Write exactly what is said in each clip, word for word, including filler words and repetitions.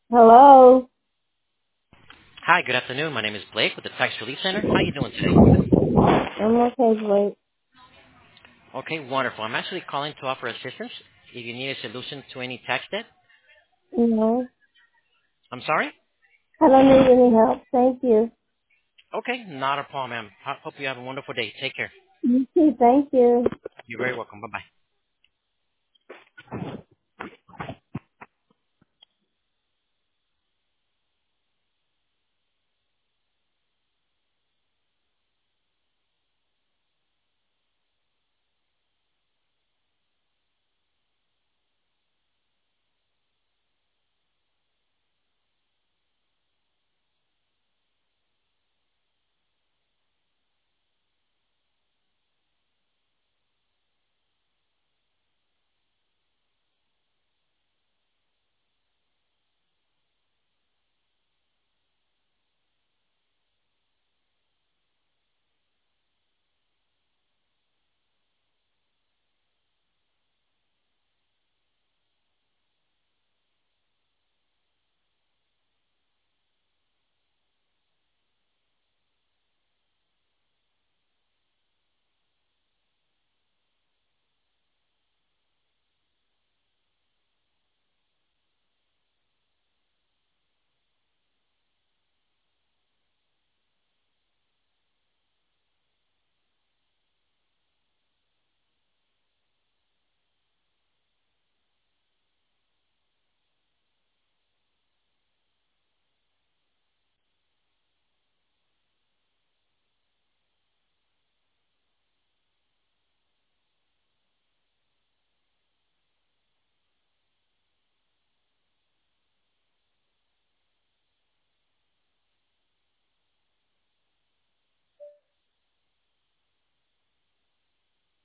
Hello. Hi, good afternoon. My name is Blake with the Tax Relief Center. How are you doing today? I'm okay, Blake. Okay, wonderful. I'm actually calling to offer assistance if you need a solution to any tax debt. No, I'm sorry? I don't need any help. Thank you. Okay, not a problem, ma'am. I hope you have a wonderful day. Take care. You too. Thank you. You're very welcome. Bye-bye.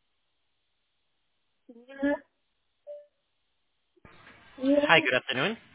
Yeah. Hi, good afternoon.